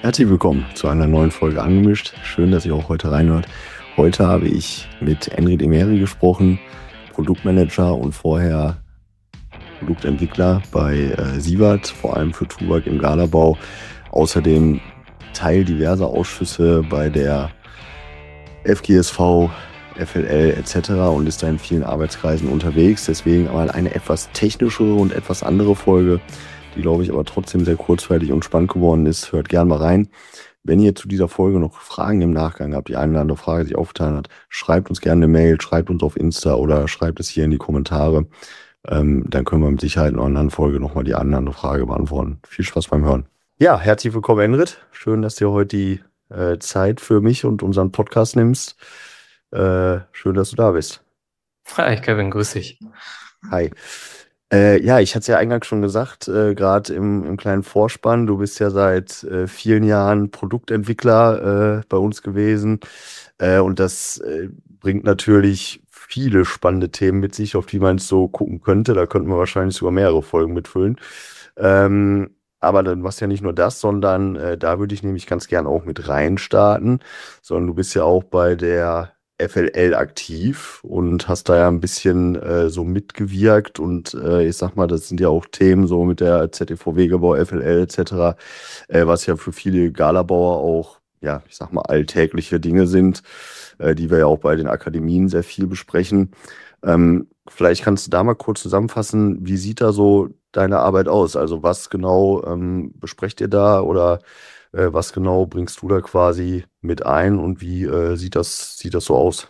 Herzlich willkommen zu einer neuen Folge Angemischt. Schön, dass ihr auch heute reinhört. Heute habe ich mit Enrid Emeri gesprochen, Produktmanager und vorher Produktentwickler bei Sievert, vor allem für Tubac im Galabau. Außerdem Teil diverser Ausschüsse bei der FGSV, FLL etc. und ist da in vielen Arbeitskreisen unterwegs. Deswegen mal eine etwas technischere und etwas andere Folge, die, glaube ich, aber trotzdem sehr kurzweilig und spannend geworden ist. Hört gerne mal rein. Wenn ihr zu dieser Folge noch Fragen im Nachgang habt, die eine oder andere Frage sich aufgetan hat, schreibt uns gerne eine Mail, schreibt uns auf Insta oder schreibt es hier in die Kommentare. Dann können wir mit Sicherheit in einer anderen Folge nochmal die eine oder andere Frage beantworten. Viel Spaß beim Hören. Ja, herzlich willkommen, Enrid. Schön, dass du heute die Zeit für mich und unseren Podcast nimmst. Schön, dass du da bist. Hi Kevin, grüß dich. Hi. Ja, ich hatte es ja eingangs schon gesagt, gerade im kleinen Vorspann, du bist ja seit vielen Jahren Produktentwickler bei uns gewesen und das bringt natürlich viele spannende Themen mit sich, auf die man so gucken könnte. Da könnten wir wahrscheinlich sogar mehrere Folgen mitfüllen. Aber dann machst du ja nicht nur das, sondern da würde ich nämlich ganz gern auch mit reinstarten, sondern du bist ja auch bei der FLL aktiv und hast da ja ein bisschen so mitgewirkt und ich sag mal, das sind ja auch Themen so mit der ZDV-Wegebau, FLL etc., was ja für viele Galabauer auch, ja, ich sag mal, alltägliche Dinge sind, die wir ja auch bei den Akademien sehr viel besprechen. Vielleicht kannst du da mal kurz zusammenfassen, wie sieht da so deine Arbeit aus? Also was genau besprecht ihr da oder was genau bringst du da quasi mit ein und wie sieht das so aus?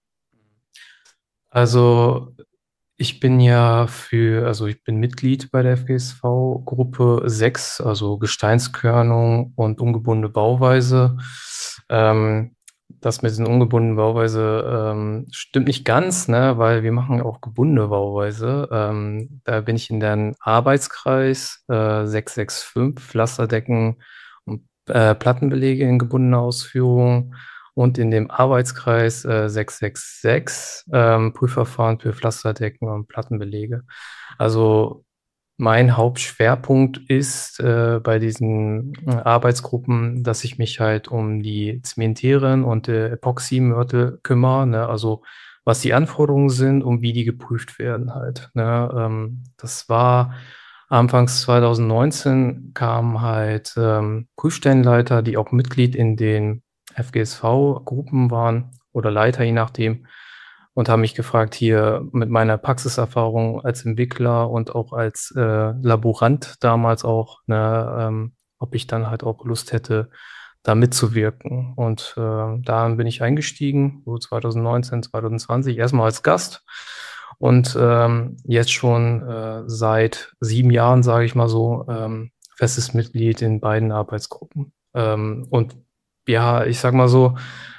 Also ich bin Mitglied bei der FGSV Gruppe 6, also Gesteinskörnung und ungebundene Bauweise. Das mit den ungebundenen Bauweise stimmt nicht ganz, ne, weil wir machen auch gebundene Bauweise. Da bin ich in den Arbeitskreis 665, Pflasterdecken und Plattenbelege in gebundener Ausführung. Und in dem Arbeitskreis 666 Prüfverfahren für Pflasterdecken und Plattenbelege. Also mein Hauptschwerpunkt ist bei diesen Arbeitsgruppen, dass ich mich halt um die zementären und Epoxymörtel kümmere, ne? Also was die Anforderungen sind und wie die geprüft werden halt. Ne? Das war anfangs 2019 kamen halt Prüfstellenleiter, die auch Mitglied in den FGSV-Gruppen waren oder Leiter, je nachdem, und haben mich gefragt, hier mit meiner Praxiserfahrung als Entwickler und auch als Laborant damals auch, ne, ob ich dann halt auch Lust hätte, da mitzuwirken. Und da bin ich eingestiegen, so 2019, 2020, erstmal als Gast. Und jetzt schon seit 7 Jahren, sage ich mal so, festes Mitglied in beiden Arbeitsgruppen. Und ja, ich sag mal so,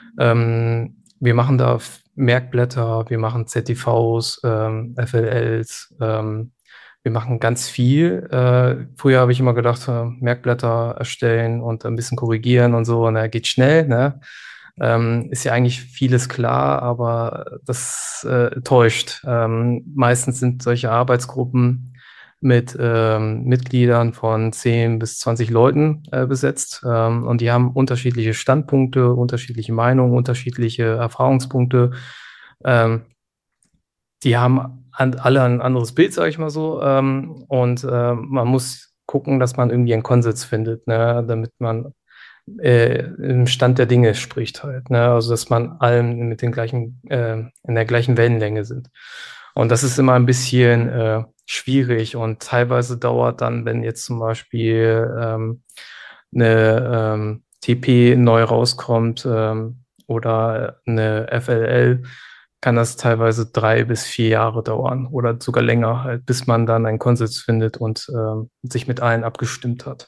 wir machen da Merkblätter, wir machen ZTVs, FLLs, wir machen ganz viel. Früher habe ich immer gedacht, Merkblätter erstellen und ein bisschen korrigieren und so, und da geht schnell, ne? Ist ja eigentlich vieles klar, aber das täuscht. Meistens sind solche Arbeitsgruppen mit Mitgliedern von 10 bis 20 Leuten besetzt. Und die haben unterschiedliche Standpunkte, unterschiedliche Meinungen, unterschiedliche Erfahrungspunkte. Ähm, Die haben alle ein anderes Bild, sage ich mal so. Und man muss gucken, dass man irgendwie einen Konsens findet, ne, damit man im Stand der Dinge spricht halt, ne? Also dass man allen mit den gleichen, in der gleichen Wellenlänge sind. Und das ist immer ein bisschen schwierig und teilweise dauert dann, wenn jetzt zum Beispiel eine TP neu rauskommt oder eine FLL, kann das teilweise 3 bis 4 Jahre dauern oder sogar länger, halt, bis man dann einen Konsens findet und sich mit allen abgestimmt hat.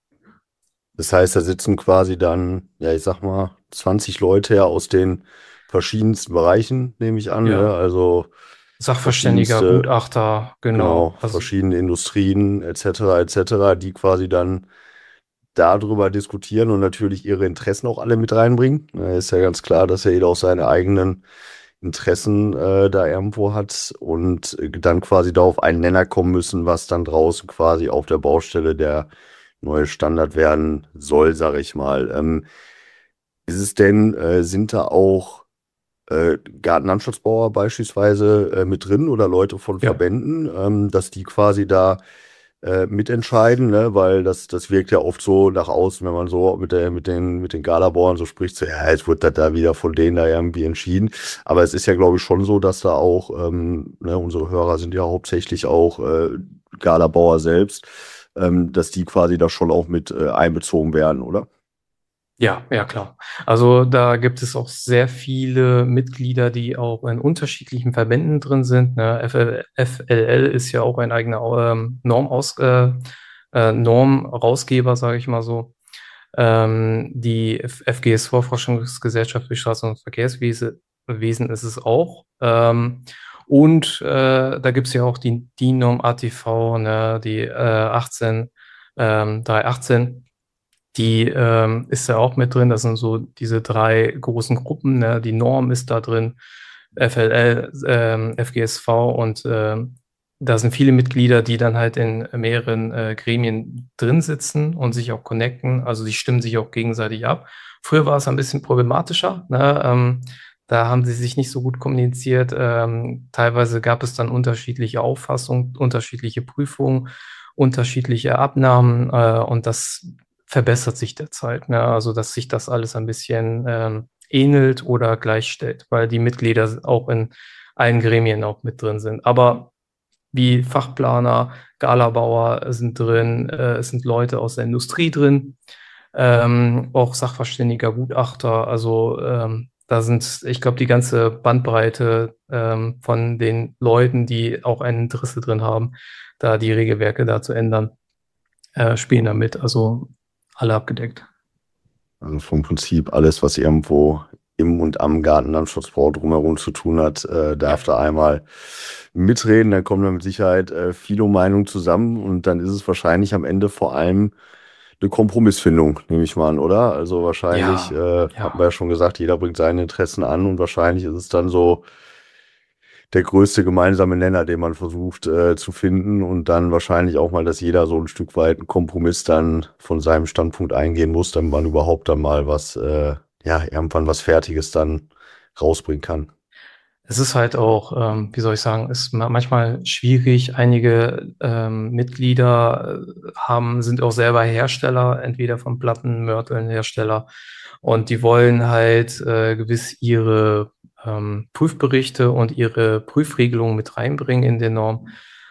Das heißt, da sitzen quasi dann, ja, ich sag mal, 20 Leute ja aus den verschiedensten Bereichen, nehme ich an, ne? Ja, Also Sachverständiger, verschiedenste, Gutachter, genau, genau. Also verschiedene Industrien etc., die quasi dann darüber diskutieren und natürlich ihre Interessen auch alle mit reinbringen. Ist ja ganz klar, dass ja jeder auch seine eigenen Interessen da irgendwo hat und dann quasi da auf einen Nenner kommen müssen, was dann draußen quasi auf der Baustelle der neue Standard werden soll, sage ich mal. Ist es denn, sind da auch Gartenlandschaftsbauer beispielsweise mit drin oder Leute von Ja, Verbänden, dass die quasi da mitentscheiden, ne? Weil das wirkt ja oft so nach außen, wenn man so mit den Galabauern so spricht, so, ja, jetzt wird das da wieder von denen da irgendwie entschieden. Aber es ist ja, glaube ich, schon so, dass da auch, ne, unsere Hörer sind ja hauptsächlich auch Galabauer selbst, dass die quasi da schon auch mit einbezogen werden, oder? ja, ja, klar. Also da gibt es auch sehr viele Mitglieder, die auch in unterschiedlichen Verbänden drin sind. Ne? FLL ist ja auch ein eigener Normrausgeber, sage ich mal so. Die FGSV, Forschungsgesellschaft für Straßen- und Verkehrswesen ist es auch. Da gibt es ja auch die DIN-Norm ATV, ne, die 318. Die ist ja auch mit drin. Das sind so diese drei großen Gruppen. Ne? Die Norm ist da drin, FLL, FGSV und da sind viele Mitglieder, die dann halt in mehreren Gremien drin sitzen und sich auch connecten. Also die stimmen sich auch gegenseitig ab. Früher war es ein bisschen problematischer. Ne? Da haben sie sich nicht so gut kommuniziert. Teilweise gab es dann unterschiedliche Auffassungen, unterschiedliche Prüfungen, unterschiedliche Abnahmen und das verbessert sich derzeit. Ne? Also, dass sich das alles ein bisschen ähnelt oder gleichstellt, weil die Mitglieder auch in allen Gremien auch mit drin sind. Aber wie Fachplaner, Galabauer sind drin, es sind Leute aus der Industrie drin, auch Sachverständiger, Gutachter. Also da sind, ich glaube, die ganze Bandbreite von den Leuten, die auch ein Interesse drin haben, da die Regelwerke da zu ändern, spielen da mit. Also alle abgedeckt. Also vom Prinzip alles, was irgendwo im und am Gartenlandschaftsbau drumherum zu tun hat, Ja. darf da einmal mitreden. Dann kommen da mit Sicherheit viele Meinungen zusammen und dann ist es wahrscheinlich am Ende vor allem eine Kompromissfindung, nehme ich mal an, oder? Also wahrscheinlich, Ja, hatten wir ja. ja schon gesagt, jeder bringt seine Interessen an und wahrscheinlich ist es dann so der größte gemeinsame Nenner, den man versucht zu finden und dann wahrscheinlich auch mal, dass jeder so ein Stück weit einen Kompromiss dann von seinem Standpunkt eingehen muss, damit man überhaupt dann mal was, ja, irgendwann was Fertiges dann rausbringen kann. Es ist halt auch, wie soll ich sagen, ist manchmal schwierig. Einige Mitglieder sind auch selber Hersteller, entweder von Platten, Mörteln, Hersteller. Und die wollen halt gewiss ihre Prüfberichte und ihre Prüfregelungen mit reinbringen in die Norm.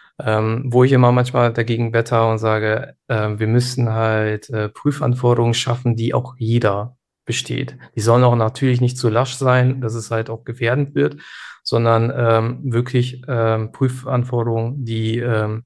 Wo ich immer manchmal dagegen wetter und sage, wir müssen halt Prüfanforderungen schaffen, die auch jeder besteht. Die sollen auch natürlich nicht zu lasch sein, dass es halt auch gefährdend wird, sondern wirklich Prüfanforderungen, die,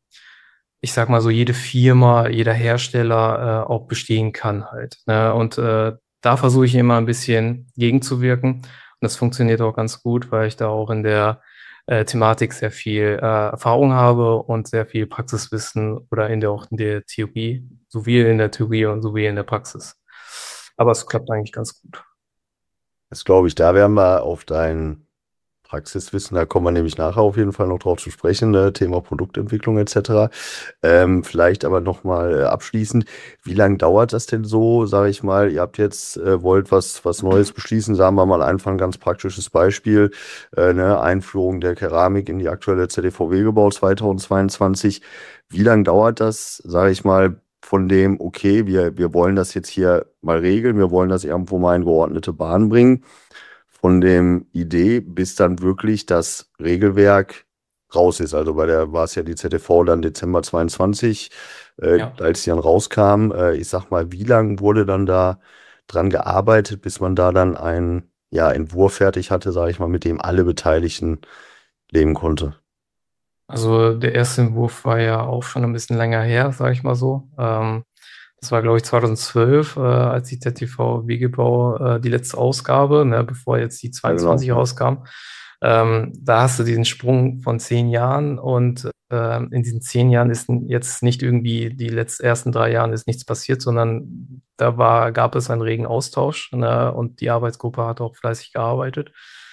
ich sag mal so, jede Firma, jeder Hersteller auch bestehen kann halt. Ne? Und da versuche ich immer ein bisschen gegenzuwirken. Und das funktioniert auch ganz gut, weil ich da auch in der Thematik sehr viel Erfahrung habe und sehr viel Praxiswissen oder auch in der Theorie, sowie in der Theorie und sowie in der Praxis. Aber es klappt eigentlich ganz gut. Das glaube ich, da werden wir auf dein Praxiswissen, da kommen wir nämlich nachher auf jeden Fall noch drauf zu sprechen, ne? Thema Produktentwicklung etc. Vielleicht aber nochmal abschließend, wie lange dauert das denn so, sage ich mal, ihr habt jetzt, wollt was Neues beschließen, sagen wir mal einfach ein ganz praktisches Beispiel, ne? Einführung der Keramik in die aktuelle ZDVW-Gebau 2022. Wie lange dauert das, sage ich mal, von dem, okay, wir wollen das jetzt hier mal regeln, wir wollen das irgendwo mal in geordnete Bahn bringen, von dem Idee, bis dann wirklich das Regelwerk raus ist. Also bei der war es ja die ZTV dann Dezember 22, Ja. als die dann rauskam. Ich sag mal, wie lange wurde dann da dran gearbeitet, bis man da dann einen, ja, Entwurf fertig hatte, sage ich mal, mit dem alle Beteiligten leben konnte? Also der erste Entwurf war ja auch schon ein bisschen länger her, sage ich mal so. Das war, glaube ich, 2012, als die ZTV Wegebau die letzte Ausgabe, ne, bevor jetzt die Ja, genau. 22 Ja. rauskam. Da hast du diesen Sprung von 10 Jahren und in diesen 10 Jahren ist jetzt nicht irgendwie ersten 3 Jahren ist nichts passiert, sondern gab es einen regen Austausch, ne, und die Arbeitsgruppe hat auch fleißig gearbeitet.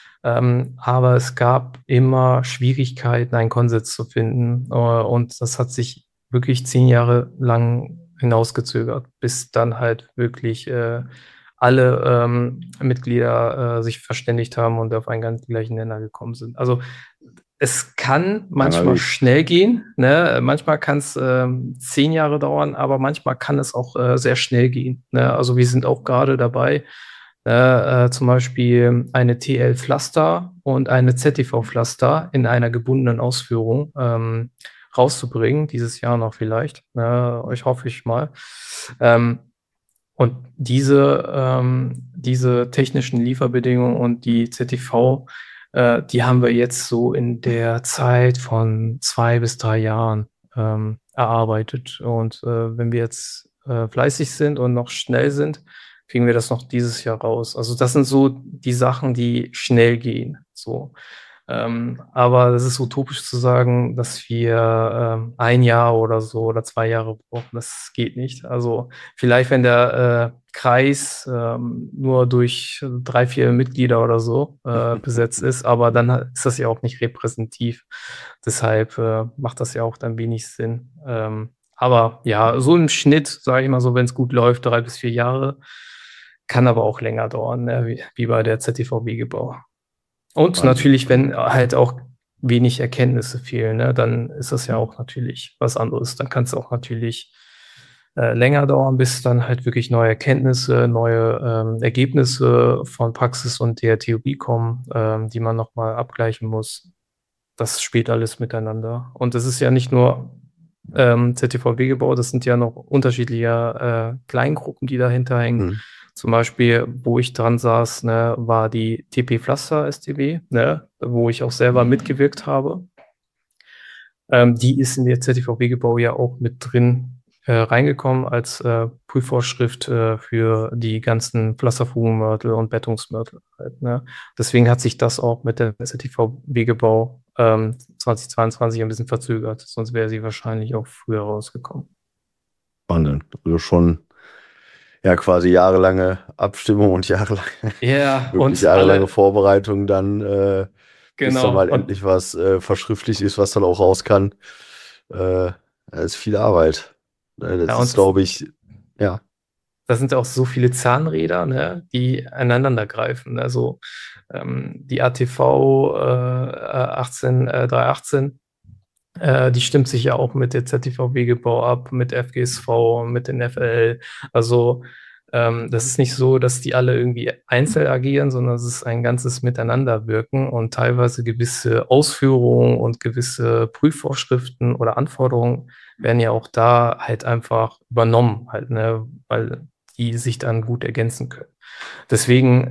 Aber es gab immer Schwierigkeiten, einen Konsens zu finden. Und das hat sich wirklich 10 Jahre lang hinausgezögert, bis dann halt wirklich alle Mitglieder sich verständigt haben und auf einen ganz gleichen Nenner gekommen sind. Also es kann Langer manchmal Weg. schnell gehen, ne? Manchmal kann es 10 Jahre dauern, aber manchmal kann es auch sehr schnell gehen. Ne? Also wir sind auch gerade dabei, zum Beispiel eine TL Pflaster und eine ZTV Pflaster in einer gebundenen Ausführung rauszubringen, dieses Jahr noch vielleicht. Ich hoffe ich mal. Ähm, und diese technischen Lieferbedingungen und die ZTV, die haben wir jetzt so in der Zeit von 2 bis 3 Jahren erarbeitet. Und wenn wir jetzt fleißig sind und noch schnell sind, kriegen wir das noch dieses Jahr raus. Also das sind so die Sachen, die schnell gehen. So. Aber das ist utopisch zu sagen, dass wir 1 Jahr oder so oder 2 Jahre brauchen. Das geht nicht. Also vielleicht, wenn der Kreis nur durch 3, 4 Mitglieder oder so besetzt ist, aber dann ist das ja auch nicht repräsentativ. Deshalb macht das ja auch dann wenig Sinn. Aber ja, so im Schnitt, sage ich mal so, wenn es gut läuft, 3 bis 4 Jahre, kann aber auch länger dauern, ne? Wie bei der ZTV-Wegebau. Und Wahnsinn. natürlich, wenn halt auch wenig Erkenntnisse fehlen, ne, dann ist das ja auch natürlich was anderes. Dann kann es auch natürlich länger dauern, bis dann halt wirklich neue Erkenntnisse, neue Ergebnisse von Praxis und der Theorie kommen, die man nochmal abgleichen muss. Das spielt alles miteinander. Und das ist ja nicht nur ZTV-Wegebau, das sind ja noch unterschiedliche Kleingruppen, die dahinter hängen. Mhm. Zum Beispiel, wo ich dran saß, ne, war die TP Pflaster STB, ne, wo ich auch selber mitgewirkt habe. Die ist in der ZTV-Wegebau ja auch mit drin reingekommen als Prüfvorschrift für die ganzen Pflasterfugenmörtel und Bettungsmörtel halt, ne. Deswegen hat sich das auch mit der ZTV-Wegebau 2022 ein bisschen verzögert, sonst wäre sie wahrscheinlich auch früher rausgekommen. Wahnsinn. Also schon ja quasi jahrelange Abstimmung und jahrelange, Ja, wirklich und jahrelange alle, Vorbereitung dann, bis dann genau. mal Und endlich was verschriftlicht ist, was dann auch raus kann. Das ist viel Arbeit. ja, Das ist, und glaube ich, ja. da sind auch so viele Zahnräder, ne, die aneinander greifen. Also die ATV 318, die stimmt sich ja auch mit der ZTV-Wegebau ab, mit FGSV, mit den FL. Also das ist nicht so, dass die alle irgendwie einzeln agieren, sondern es ist ein ganzes Miteinanderwirken und teilweise gewisse Ausführungen und gewisse Prüfvorschriften oder Anforderungen werden ja auch da halt einfach übernommen, halt, ne, weil die sich dann gut ergänzen können. Deswegen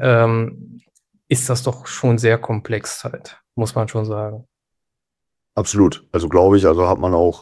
ist das doch schon sehr komplex halt, muss man schon sagen. Absolut. Also glaube ich, also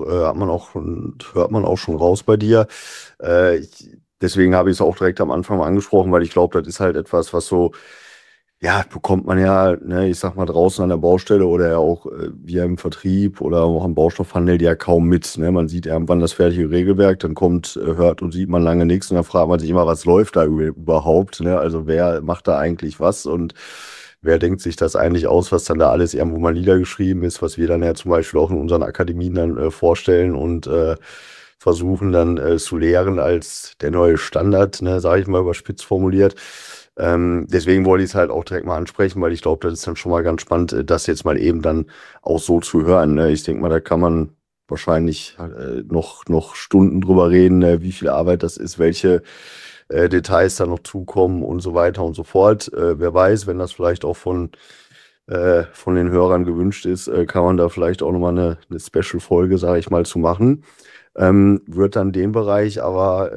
hört man auch schon raus bei dir. Deswegen habe ich es auch direkt am Anfang mal angesprochen, weil ich glaube, das ist halt etwas, was so, ja, bekommt man ja, ne, ich sag mal, draußen an der Baustelle oder ja auch wir im Vertrieb oder auch im Baustoffhandel ja kaum mit. Ne? Man sieht irgendwann das fertige Regelwerk, dann kommt, hört und sieht man lange nichts und dann fragt man sich immer, was läuft da überhaupt? Ne? Also wer macht da eigentlich was und wer denkt sich das eigentlich aus, was dann da alles irgendwo mal niedergeschrieben ist, was wir dann ja zum Beispiel auch in unseren Akademien dann vorstellen und versuchen dann zu lehren als der neue Standard, ne, sage ich mal überspitzt formuliert. Deswegen wollte ich es halt auch direkt mal ansprechen, weil ich glaube, das ist dann schon mal ganz spannend, das jetzt mal eben dann auch so zu hören. Ne? Ich denke mal, da kann man wahrscheinlich noch Stunden drüber reden, wie viel Arbeit das ist, welche Details da noch zukommen und so weiter und so fort. Wer weiß, wenn das vielleicht auch von den Hörern gewünscht ist, kann man da vielleicht auch nochmal eine Special-Folge, sage ich mal, zu machen. Wird dann den Bereich aber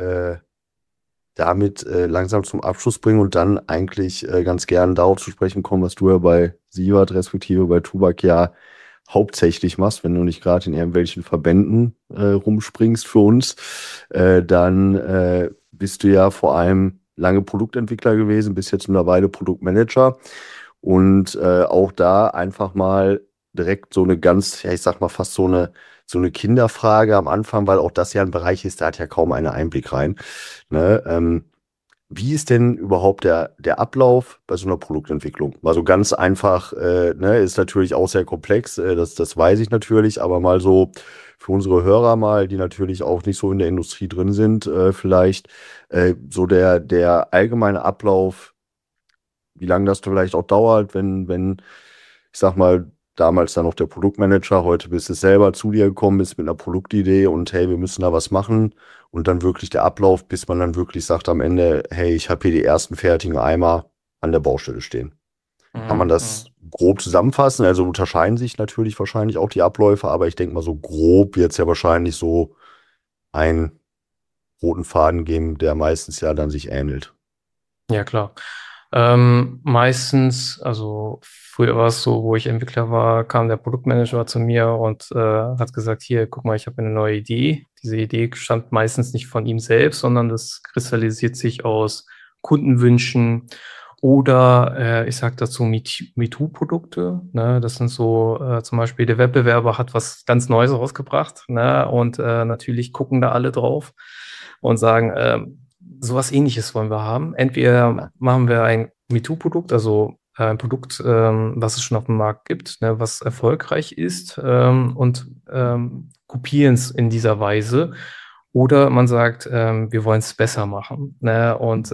damit langsam zum Abschluss bringen und dann eigentlich ganz gern darauf zu sprechen kommen, was du ja bei Sievert respektive bei Tubak ja hauptsächlich machst, wenn du nicht gerade in irgendwelchen Verbänden rumspringst für uns, dann bist du ja vor allem lange Produktentwickler gewesen, bist jetzt mittlerweile Produktmanager und auch da einfach mal direkt so eine ganz, ja ich sag mal fast so eine Kinderfrage am Anfang, weil auch das ja ein Bereich ist, da hat ja kaum einer Einblick rein. Ne? Wie ist denn überhaupt der Ablauf bei so einer Produktentwicklung? Mal so ganz einfach, ne, ist natürlich auch sehr komplex, das weiß ich natürlich, aber mal so für unsere Hörer mal, die natürlich auch nicht so in der Industrie drin sind, vielleicht so der allgemeine Ablauf, wie lange das vielleicht auch dauert, ich sag mal, damals dann noch der Produktmanager, heute bist du selber zu dir gekommen, bist mit einer Produktidee und hey, wir müssen da was machen. Und dann wirklich der Ablauf, bis man dann wirklich sagt am Ende, hey, ich habe hier die ersten fertigen Eimer an der Baustelle stehen. Kann man Mhm. das Mhm. grob zusammenfassen? Also unterscheiden sich natürlich wahrscheinlich auch die Abläufe, aber ich denke mal, so grob wird es ja wahrscheinlich so einen roten Faden geben, der meistens ja dann sich ähnelt. Ja, klar. Meistens, also früher war es so, wo ich Entwickler war, kam der Produktmanager zu mir und hat gesagt, hier, guck mal, ich habe eine neue Idee. Diese Idee stammt meistens nicht von ihm selbst, sondern das kristallisiert sich aus Kundenwünschen oder ich sage dazu MeToo-Produkte. Ne? Das sind so zum Beispiel, der Wettbewerber hat was ganz Neues rausgebracht, ne? Und natürlich gucken da alle drauf und sagen, sowas Ähnliches wollen wir haben. Entweder machen wir ein MeToo-Produkt, also ein Produkt, was es schon auf dem Markt gibt, ne, was erfolgreich ist und kopieren es in dieser Weise. Oder man sagt, wir wollen es besser machen, ne, und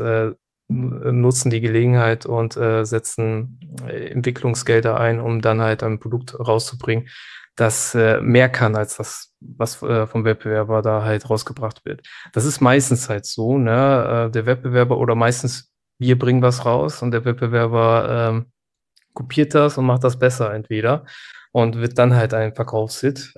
nutzen die Gelegenheit und setzen Entwicklungsgelder ein, um dann halt ein Produkt rauszubringen, das mehr kann als das, was vom Wettbewerber da halt rausgebracht wird. Das ist meistens halt so, ne? Der Wettbewerber oder meistens wir bringen was raus und der Wettbewerber kopiert das und macht das besser entweder und wird dann halt ein Verkaufshit,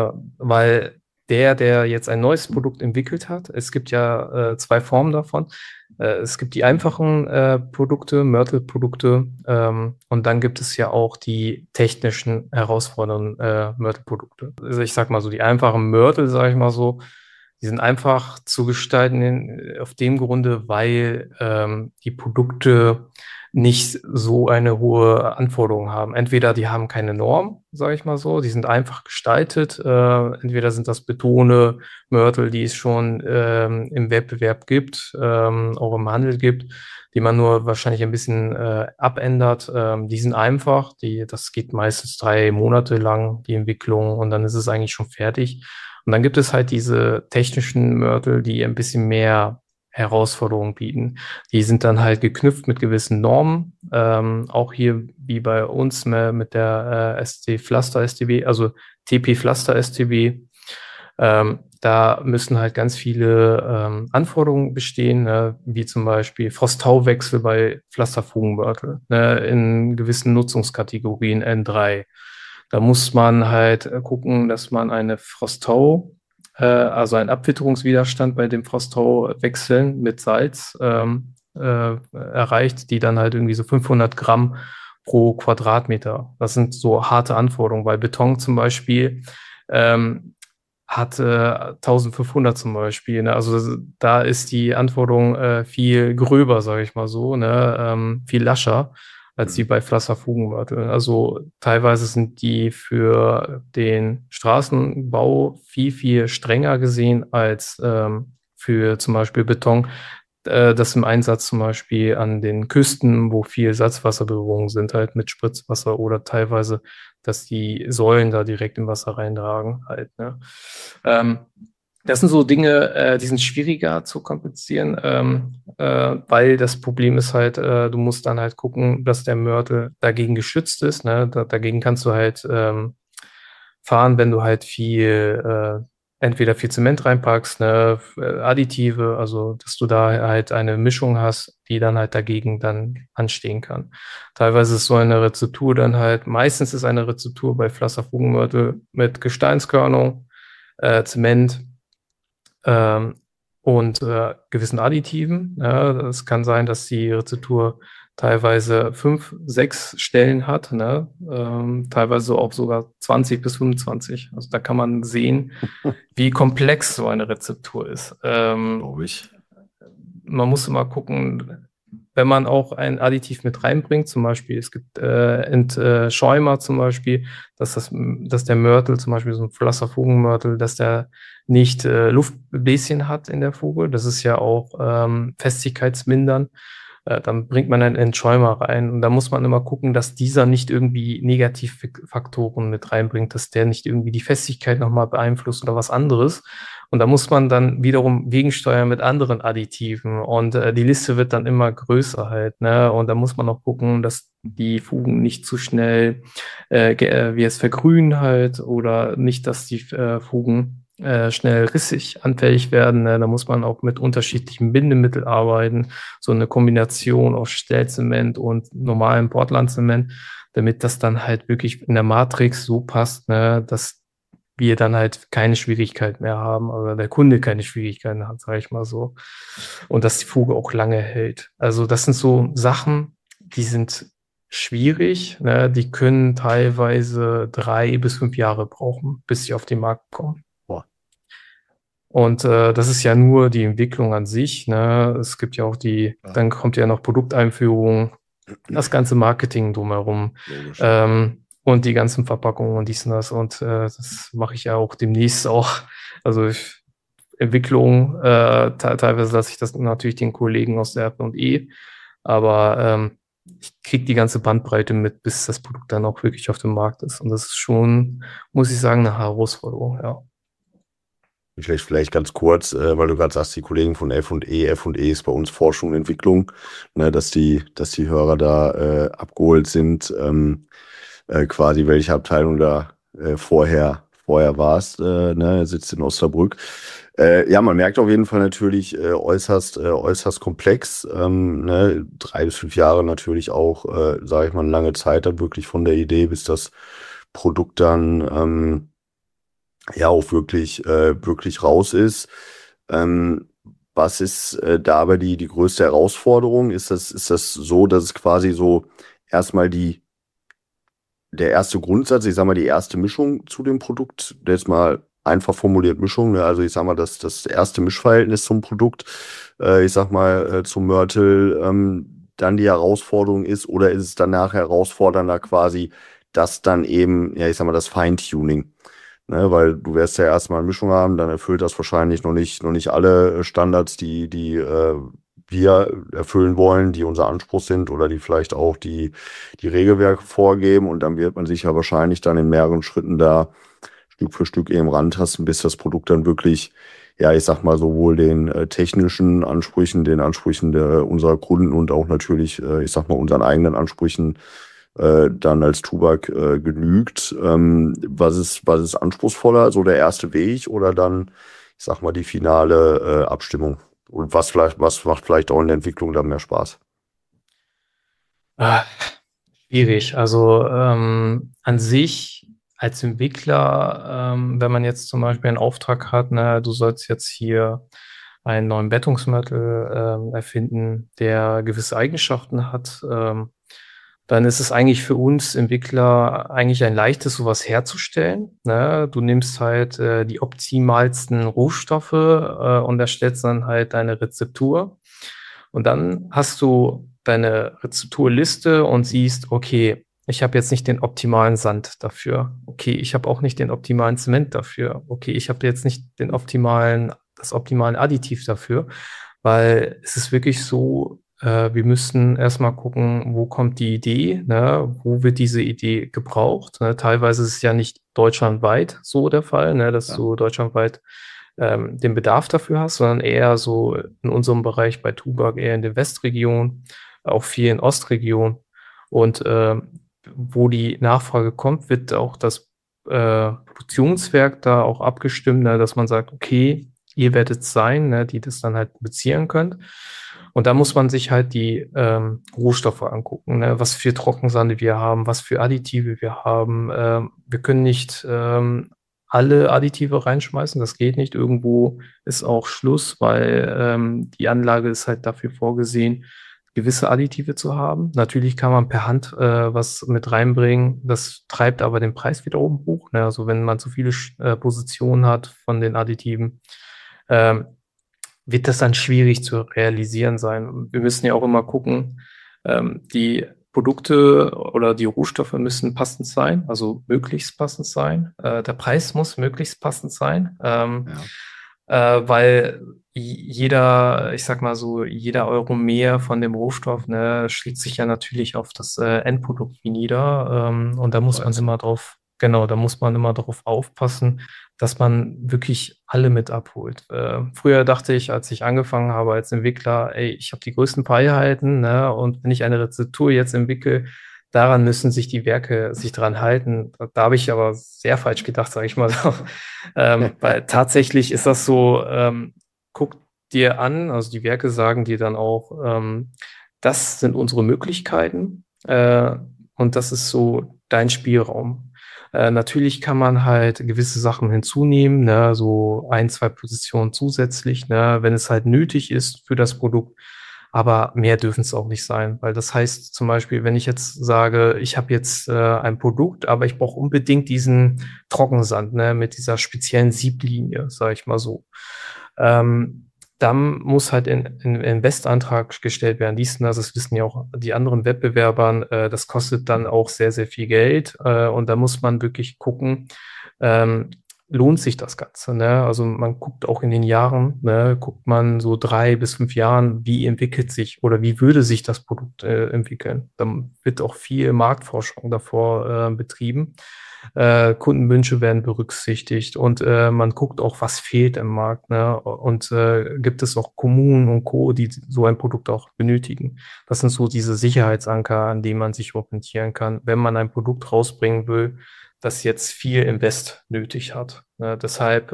weil der jetzt ein neues Produkt entwickelt hat. Es gibt ja zwei Formen davon. Es gibt die einfachen Produkte, Mörtelprodukte, und dann gibt es ja auch die technischen herausfordernden Mörtelprodukte. Also ich sag mal so, die einfachen Mörtel, sage ich mal so, die sind einfach zu gestalten auf dem Grunde, weil die Produkte nicht so eine hohe Anforderung haben. Entweder die haben keine Norm, sage ich mal so, die sind einfach gestaltet. Entweder sind das Betone, Mörtel, die es schon im Wettbewerb gibt, auch im Handel gibt, die man nur wahrscheinlich ein bisschen abändert. Die sind einfach, das geht meistens 3 Monate lang, die Entwicklung, und dann ist es eigentlich schon fertig. Und dann gibt es halt diese technischen Mörtel, die ein bisschen mehr Herausforderungen bieten. Die sind dann halt geknüpft mit gewissen Normen. Auch hier wie bei uns mit der ST Pflaster STB, also TP Pflaster STB. Da müssen halt ganz viele Anforderungen bestehen, ne, wie zum Beispiel Frost-Tau-Wechsel bei Pflasterfugenmörtel, ne, in gewissen Nutzungskategorien N3. Da muss man halt gucken, dass man eine Frosttau, also einen Abwitterungswiderstand bei dem Frosttau-Wechseln mit Salz erreicht, die dann halt irgendwie so 500 Gramm pro Quadratmeter. Das sind so harte Anforderungen, weil Beton zum Beispiel ähm, hat 1500 zum Beispiel. Ne? Also da ist die Anforderung viel gröber, sage ich mal so, ne? Viel lascher als die Mhm. bei Pflasterfugenmörtel. Also teilweise sind die für den Straßenbau viel, viel strenger gesehen als für zum Beispiel Beton, das im Einsatz zum Beispiel an den Küsten, wo viel Salzwasserberührungen sind, halt mit Spritzwasser oder teilweise, dass die Säulen da direkt im Wasser reintragen halt, ne? Ähm, Das sind so Dinge, die sind schwieriger zu kompensieren, weil das Problem ist halt, du musst dann halt gucken, dass der Mörtel dagegen geschützt ist, ne? Dagegen kannst du halt fahren, wenn du halt entweder viel Zement reinpackst, ne, Additive, also dass du da halt eine Mischung hast, die dann halt dagegen dann anstehen kann. Teilweise ist so eine Rezeptur dann halt, meistens ist eine Rezeptur bei Pflasterfugenmörtel mit Gesteinskörnung, Zement, ähm, und gewissen Additiven. Ja, es kann sein, dass die Rezeptur teilweise 5, 6 Stellen hat, ne? Teilweise auch sogar 20 bis 25. Also da kann man sehen, wie komplex so eine Rezeptur ist. Glaube ich. Man muss immer gucken, wenn man auch ein Additiv mit reinbringt, zum Beispiel, es gibt Entschäumer zum Beispiel, dass der Mörtel, zum Beispiel so ein Pflasterfugenmörtel, dass der nicht Luftbläschen hat in der Fuge. Das ist ja auch festigkeitsmindernd. dann bringt man einen Entschäumer rein. Und da muss man immer gucken, dass dieser nicht irgendwie Negativfaktoren mit reinbringt, dass der nicht irgendwie die Festigkeit nochmal beeinflusst oder was anderes. Und da muss man dann wiederum gegensteuern mit anderen Additiven. Und die Liste wird dann immer größer halt, ne? Und da muss man auch gucken, dass die Fugen nicht zu schnell wie es vergrünen halt oder nicht, dass die Fugen schnell rissig anfällig werden. Ne? Da muss man auch mit unterschiedlichen Bindemitteln arbeiten. So eine Kombination aus Stellzement und normalem Portlandzement, damit das dann halt wirklich in der Matrix so passt, ne, dass wir dann halt keine Schwierigkeit mehr haben, oder der Kunde keine Schwierigkeiten hat, sage ich mal so. Und dass die Fuge auch lange hält. Also das sind so Sachen, die sind schwierig, ne? Die können teilweise 3 bis 5 Jahre brauchen, bis sie auf den Markt kommen. Boah. Und das ist ja nur die Entwicklung an sich, ne? Es gibt ja auch dann kommt ja noch Produkteinführung, das ganze Marketing drumherum. Logisch. Und die ganzen Verpackungen und dies und das. Und das mache ich ja auch demnächst auch. Also Entwicklung, teilweise lasse ich das natürlich den Kollegen aus der R&E, aber ich kriege die ganze Bandbreite mit, bis das Produkt dann auch wirklich auf dem Markt ist. Und das ist schon, muss ich sagen, eine Herausforderung, ja. Vielleicht ganz kurz, weil du gerade sagst, die Kollegen von F&E. F&E ist bei uns Forschung und Entwicklung, ne, dass die Hörer da abgeholt sind, quasi welche Abteilung da vorher warst, ne, sitzt in Osnabrück. Ja, man merkt auf jeden Fall natürlich äußerst komplex, ne, 3 bis 5 Jahre natürlich auch, sage ich mal, eine lange Zeit dann wirklich von der Idee, bis das Produkt dann ja auch wirklich raus ist. Was ist da aber die größte Herausforderung? Ist das so, dass es quasi so erstmal der erste Grundsatz, ich sag mal, die erste Mischung zu dem Produkt, jetzt mal einfach formuliert Mischung, ne? Also ich sag mal, das erste Mischverhältnis zum Produkt, ich sag mal, zum Mörtel, dann die Herausforderung ist, oder ist es danach herausfordernder quasi, dass dann eben, ja, ich sag mal, das Feintuning, ne? Weil du wirst ja erstmal eine Mischung haben, dann erfüllt das wahrscheinlich noch nicht alle Standards, die wir erfüllen wollen, die unser Anspruch sind oder die vielleicht auch die Regelwerke vorgeben, und dann wird man sich ja wahrscheinlich dann in mehreren Schritten da Stück für Stück eben rantasten, bis das Produkt dann wirklich, ja, ich sag mal, sowohl den technischen Ansprüchen, den Ansprüchen unserer Kunden und auch natürlich, ich sag mal, unseren eigenen Ansprüchen dann als Tubak genügt. Was ist anspruchsvoller, so der erste Weg oder dann, ich sag mal, die finale Abstimmung? Und was macht vielleicht auch in der Entwicklung dann mehr Spaß? Ah, schwierig. Also an sich als Entwickler, wenn man jetzt zum Beispiel einen Auftrag hat, ne, du sollst jetzt hier einen neuen Bettungsmittel erfinden, der gewisse Eigenschaften hat, dann ist es eigentlich für uns Entwickler eigentlich ein leichtes, sowas herzustellen. Ne? Du nimmst halt die optimalsten Rohstoffe und erstellst dann halt deine Rezeptur. Und dann hast du deine Rezepturliste und siehst, okay, ich habe jetzt nicht den optimalen Sand dafür. Okay, ich habe auch nicht den optimalen Zement dafür. Okay, ich habe jetzt nicht das optimale Additiv dafür, weil es ist wirklich so, wir müssten erstmal gucken, wo kommt die Idee, ne? Wo wird diese Idee gebraucht? Ne? Teilweise ist es ja nicht deutschlandweit so der Fall, ne? Dass Ja. du deutschlandweit den Bedarf dafür hast, sondern eher so in unserem Bereich bei Tubak eher in der Westregion, auch viel in Ostregion. Und wo die Nachfrage kommt, wird auch das Produktionswerk da auch abgestimmt, ne, dass man sagt, okay, ihr werdet es sein, ne, die das dann halt beziehen könnt. Und da muss man sich halt die Rohstoffe angucken, ne, was für Trockensande wir haben, was für Additive wir haben. Wir können nicht alle Additive reinschmeißen, das geht nicht. Irgendwo ist auch Schluss, weil die Anlage ist halt dafür vorgesehen, gewisse Additive zu haben. Natürlich kann man per Hand was mit reinbringen, das treibt aber den Preis wiederum hoch. Ne? Also wenn man zu viele Positionen hat von den Additiven, ähm, wird das dann schwierig zu realisieren sein. Und wir müssen ja auch immer gucken, die Produkte oder die Rohstoffe müssen passend sein, also möglichst passend sein. Der Preis muss möglichst passend sein, Ja. weil jeder, ich sag mal so, jeder Euro mehr von dem Rohstoff, ne, schlägt sich ja natürlich auf das Endprodukt nieder. Und da muss man Preis. immer drauf, genau, da muss man immer darauf aufpassen, dass man wirklich alle mit abholt. Früher dachte ich, als ich angefangen habe als Entwickler, ey, ich habe die größten Freiheiten, ne, und wenn ich eine Rezeptur jetzt entwickle, daran müssen sich die Werke sich dran halten. Da habe ich aber sehr falsch gedacht, sage ich mal so. Weil tatsächlich ist das so, guck dir an, also die Werke sagen dir dann auch, das sind unsere Möglichkeiten und das ist so dein Spielraum. Natürlich kann man halt gewisse Sachen hinzunehmen, ne, so ein, zwei Positionen zusätzlich, ne, wenn es halt nötig ist für das Produkt. Aber mehr dürfen es auch nicht sein, weil das heißt zum Beispiel, wenn ich jetzt sage, ich habe jetzt ein Produkt, aber ich brauche unbedingt diesen Trockensand, ne, mit dieser speziellen Sieblinie, sage ich mal so. Dann muss halt ein Investantrag gestellt werden. Das wissen ja auch die anderen Wettbewerbern. Das kostet dann auch sehr, sehr viel Geld. Und da muss man wirklich gucken, ähm, lohnt sich das Ganze, ne? Also man guckt auch in den Jahren, ne, guckt man so 3 bis 5 Jahren, wie entwickelt sich oder wie würde sich das Produkt entwickeln. Dann wird auch viel Marktforschung davor betrieben. Kundenwünsche werden berücksichtigt und man guckt auch, was fehlt im Markt, ne? Und gibt es auch Kommunen und Co., die so ein Produkt auch benötigen. Das sind so diese Sicherheitsanker, an denen man sich orientieren kann, wenn man ein Produkt rausbringen will, das jetzt viel Invest nötig hat. Ne? Deshalb,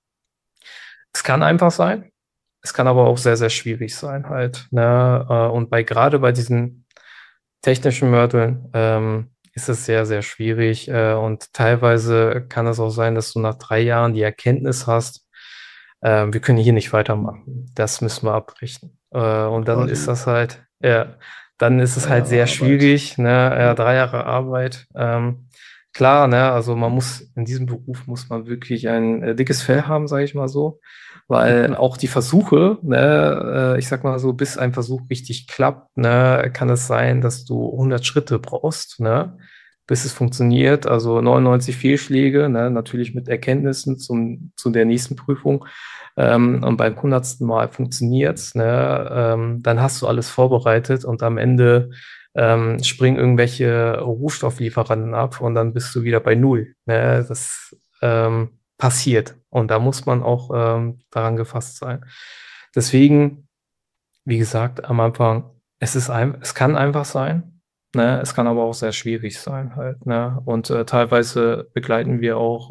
es kann einfach sein, es kann aber auch sehr, sehr schwierig sein halt. Ne? Und gerade bei diesen technischen Mörteln ist es sehr, sehr schwierig. Und teilweise kann es auch sein, dass du nach 3 Jahren die Erkenntnis hast, wir können hier nicht weitermachen. Das müssen wir abbrechen. Und dann ist Quasi das halt, ja, dann ist es 3 halt Jahre sehr Arbeit. schwierig, ne? Ja, Ja. 3 Jahre Arbeit. Klar, ne? Also man muss, in diesem Beruf muss man wirklich ein dickes Fell haben, sage ich mal so. Weil auch die Versuche, ne, ich sag mal so, bis ein Versuch richtig klappt, ne, kann es sein, dass du 100 Schritte brauchst, ne, bis es funktioniert. Also 99 Fehlschläge, ne, natürlich mit Erkenntnissen zu der nächsten Prüfung. Und beim 100. Mal funktioniert's, ne, dann hast du alles vorbereitet und am Ende springen irgendwelche Rohstofflieferanten ab und dann bist du wieder bei Null. Ne? Das passiert und da muss man auch daran gefasst sein. Deswegen, wie gesagt, am Anfang, es kann einfach sein, ne? Es kann aber auch sehr schwierig sein halt, ne? Und teilweise begleiten wir auch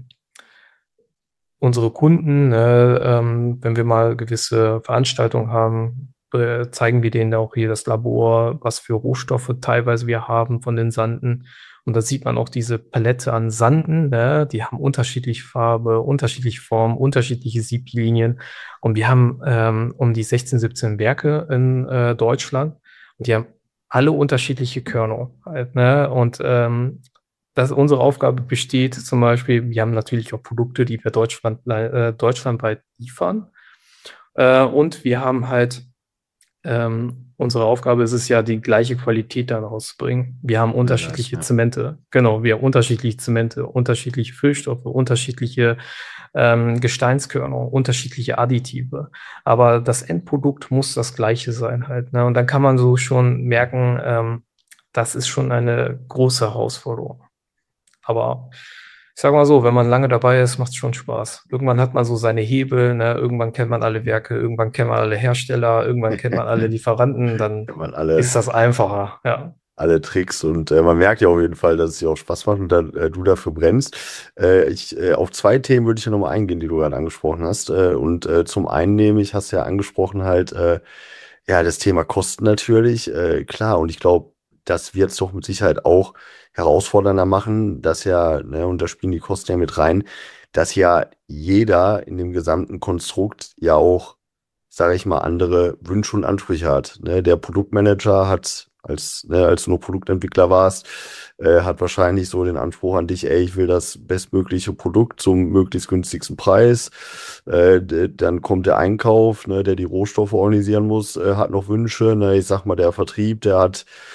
unsere Kunden, ne, wenn wir mal gewisse Veranstaltungen haben, zeigen wir denen auch hier das Labor, was für Rohstoffe teilweise wir haben von den Sanden. Und da sieht man auch diese Palette an Sanden, ne? Die haben unterschiedliche Farbe, unterschiedliche Form, unterschiedliche Sieblinien. Und wir haben um die 16, 17 Werke in Deutschland. Und die haben alle unterschiedliche Körner halt, ne? Und dass unsere Aufgabe besteht, zum Beispiel, wir haben natürlich auch Produkte, die wir deutschlandweit liefern. Und wir haben halt, unsere Aufgabe ist es ja, die gleiche Qualität dann rauszubringen. Wir haben Sehr nice, unterschiedliche ja. Zemente. Genau, wir haben unterschiedliche Zemente, unterschiedliche Füllstoffe, unterschiedliche Gesteinskörner, unterschiedliche Additive. Aber das Endprodukt muss das gleiche sein halt. Ne? Und dann kann man so schon merken, das ist schon eine große Herausforderung. Aber ich sag mal so, wenn man lange dabei ist, macht es schon Spaß. Irgendwann hat man so seine Hebel, ne? Irgendwann kennt man alle Werke, irgendwann kennt man alle Hersteller, irgendwann kennt man alle Lieferanten, dann Wenn man ist das einfacher, ja. alle Tricks und man merkt ja auf jeden Fall, dass es dir auch Spaß macht und du dafür brennst. Auf 2 Themen würde ich ja nochmal eingehen, die du gerade angesprochen hast. Zum einen nämlich hast du ja angesprochen halt, ja, das Thema Kosten natürlich, klar. Und ich glaube, das wird es doch mit Sicherheit auch herausfordernder machen, dass ja, ne, und da spielen die Kosten ja mit rein, dass ja jeder in dem gesamten Konstrukt ja auch, sage ich mal, andere Wünsche und Ansprüche hat. Ne? Der Produktmanager hat, als du noch Produktentwickler warst, hat wahrscheinlich so den Anspruch an dich, ey, ich will das bestmögliche Produkt zum möglichst günstigsten Preis. Dann kommt der Einkauf, ne, der die Rohstoffe organisieren muss, hat noch Wünsche. Ne? Ich sag mal, der Vertrieb, der hat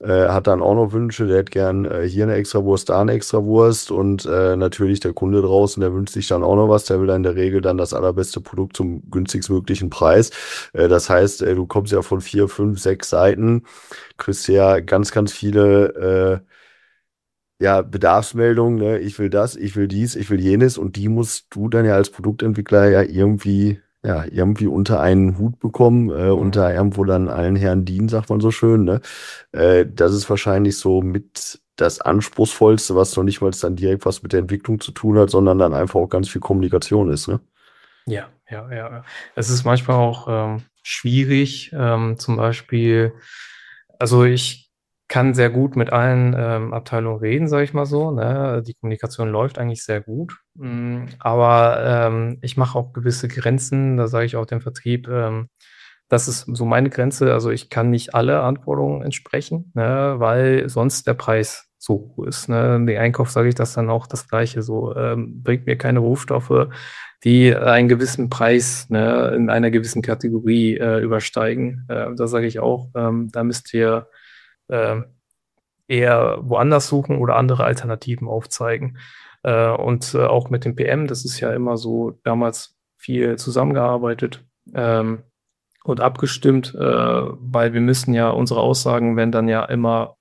hat dann auch noch Wünsche, der hätte gern hier eine Extrawurst, da eine Extrawurst und natürlich der Kunde draußen, der wünscht sich dann auch noch was, der will dann in der Regel dann das allerbeste Produkt zum günstigstmöglichen Preis. Das heißt, du kommst ja von 4, 5, 6 Seiten, kriegst ja ganz, ganz viele ja, Bedarfsmeldungen, ne? Ich will das, ich will dies, ich will jenes und die musst du dann ja als Produktentwickler ja, irgendwie unter einen Hut bekommen, Mhm. unter irgendwo dann allen Herren dienen, sagt man so schön, ne? Das ist wahrscheinlich so mit das Anspruchsvollste, was noch nicht mal dann direkt was mit der Entwicklung zu tun hat, sondern dann einfach auch ganz viel Kommunikation ist, ne? Ja, ja, ja, ja. Es ist manchmal auch schwierig, zum Beispiel, also ich kann sehr gut mit allen Abteilungen reden, sage ich mal so. Ne? Die Kommunikation läuft eigentlich sehr gut. Aber ich mache auch gewisse Grenzen, da sage ich auch dem Vertrieb, das ist so meine Grenze. Also ich kann nicht alle Anforderungen entsprechen, ne? Weil sonst der Preis so hoch ist. Ne? Im Einkauf sage ich das dann auch das Gleiche. So bringt mir keine Rohstoffe, die einen gewissen Preis, ne, in einer gewissen Kategorie übersteigen. Da sage ich auch, da müsst ihr äh, eher woanders suchen oder andere Alternativen aufzeigen. Und auch mit dem PM, das ist ja immer so damals viel zusammengearbeitet und abgestimmt, weil wir müssen ja, unsere Aussagen werden dann ja immer